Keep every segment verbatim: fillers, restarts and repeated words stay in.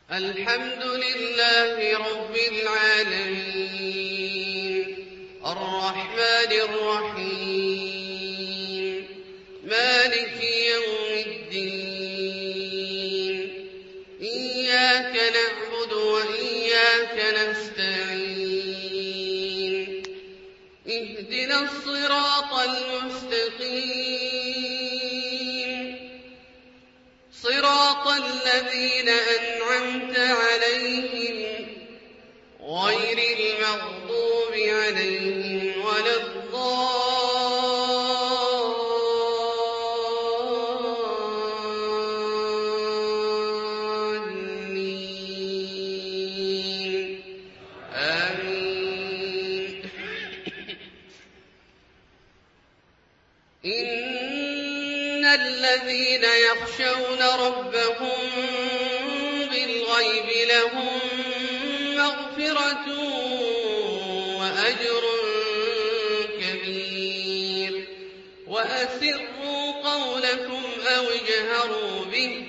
الحمد لله رب العالمين الرحمن الرحيم مالك يوم الدين إياك نعبد وإياك نستعين اهدنا الصراط المستقيم صراط الذين أنعمت عليهم غير المغضوب عليهم ولا الضالين آمين. إن الذين يخشون ربهم بالغيب لهم مغفرة وأجر كبير وأسروا قولكم أو اجهروا به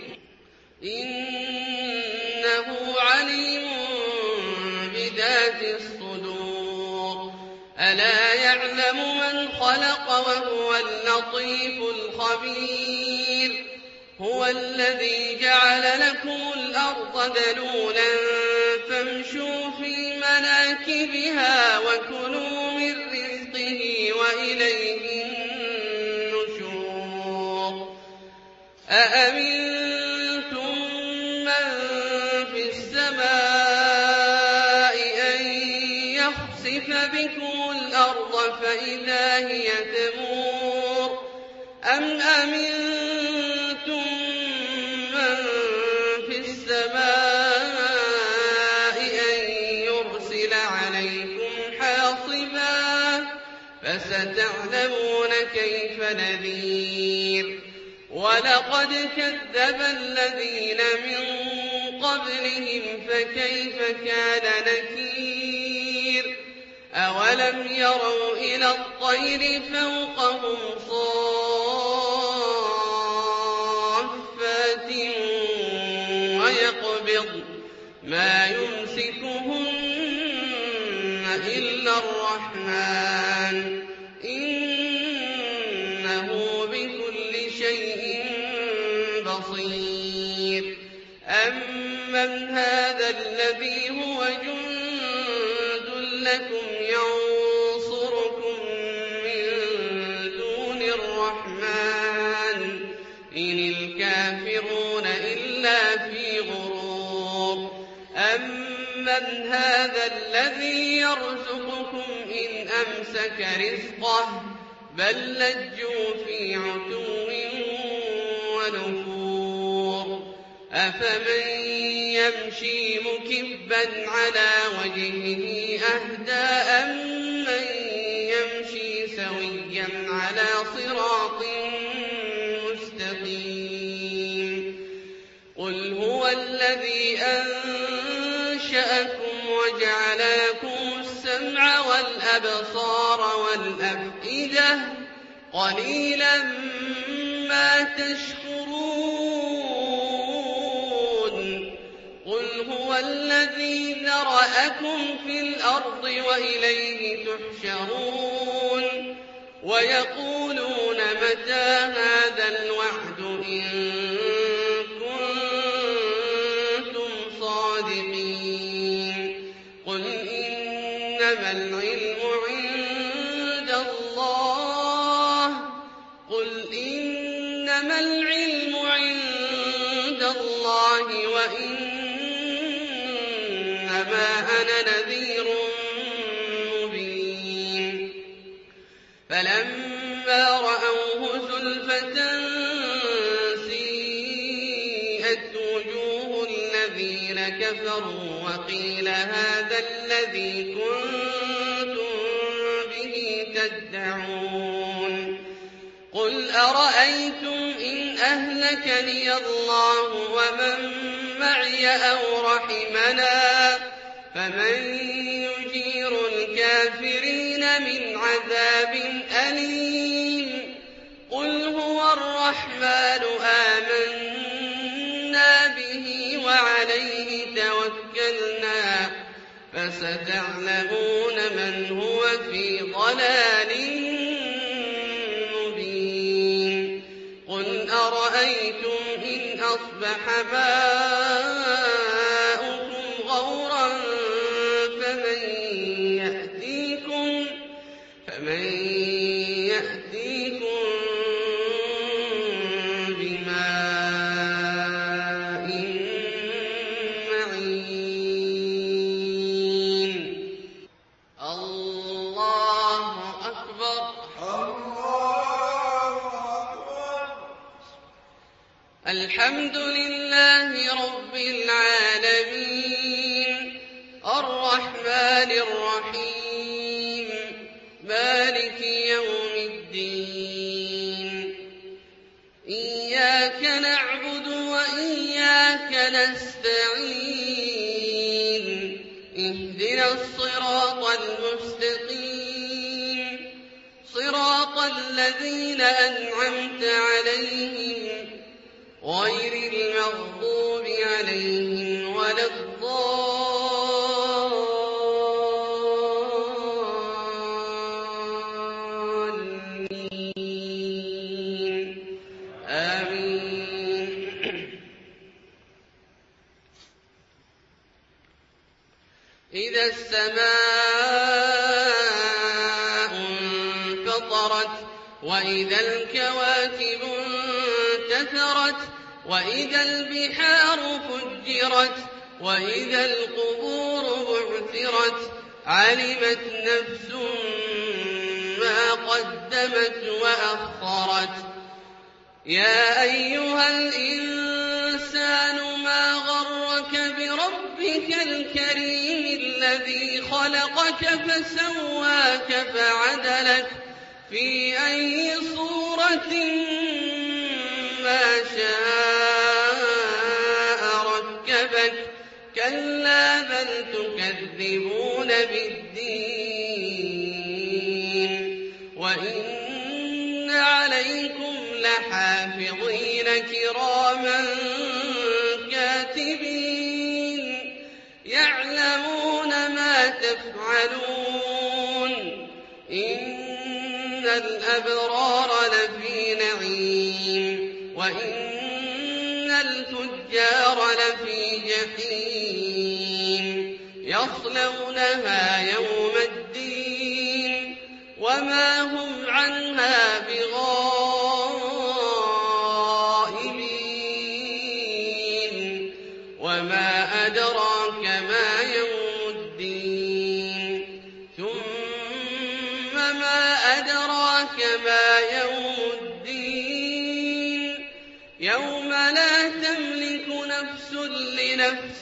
إنه عليم بذات الصدور ألا يعلم من خلق وهو اللطيف الخبير هو الذي جعل لكم الأرض ذلولا فامشوا في مناكبها وكلوا من رزقه وإليه النشور أأمنتم من في السماء أن يخسف بكم الأرض فإذا هي تمور أم أمنتم من في السماء أن يرسل عليكم حاصبا فستعلمون كيف نذير ولقد كذب الذين من قبلهم فكيف كان نكير أولم يروا إلى الطير فوقهم صافات ويقبض ما يمسكهن إلا الرحمن إنه بكل شيء بصير أمن هذا الذي هو جند لكم ينصركم من دون الرحمن إن الكافرون إلا في غرور أمن هذا الذي يرزقكم إن أمسك رزقه بل لجوا في عتو ونفور أفمن يمشي مكبا على وجهه أهدى أمن يمشي سويا على صراط مستقيم قل هو الذي أنشأكم وجعل لكم السمع والأبصار والأفئدة قليلا ما تشكرون قل هو الذي ذرأكم في الأرض وإليه تحشرون ويقولون متى هذا الوعد إن كنتم صادقين قل إنما العلم عند الله قل إنما العلم عند الله وإنما أنا نذير مبين فلما رأوه زلفة سيئت وجوه الذين كفروا وقيل هذا الذي كنتم به تدعون قل أرأيتم إن أهلكني الله ومن معي أو رحمنا فمن يجير الكافرين من عذاب أليم قل هو الرحمن آمنا به وعليه فستعلمون من هو في ضلال مبين قل أرأيتم إن أصبح ماؤكم غورا فمن يأتيكم فمن يأتيكم بماء معين الله أكبر الله أكبر. الحمد لله رب العالمين الرحمن الرحيم مالك يوم الدين إياك نعبد وإياك نستعين اهدنا الصراط المستقيم صراط الذين أنعمت عليهم غير المغضوب عليهم ولا الضالين آمين إذا السماء انفطرت وإذا الكواكب انتثرت وإذا البحار فجرت وإذا القبور بعثرت علمت نفس ما قدمت وأخرت يا أيها الإنسان ما غرك بربك الكريم الذي خلقك فسواك فعدلك في أي صورة ما شاء ركبك كلا بل تكذبون بالدين وإن عليكم لحافظين كراما كاتبين يعلمون ما تفعلون إن الأبرار لفي نعيم وإن الفجار لفي جحيم يصلونها يوم الدين وما هم عنها بغائبين وما أدراك ما يوم الدين ثم ما أدراك ما يوم الدين يوم لا تملك نفس لنفس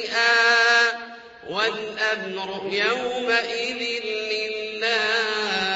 شيئا والأمر يومئذ لله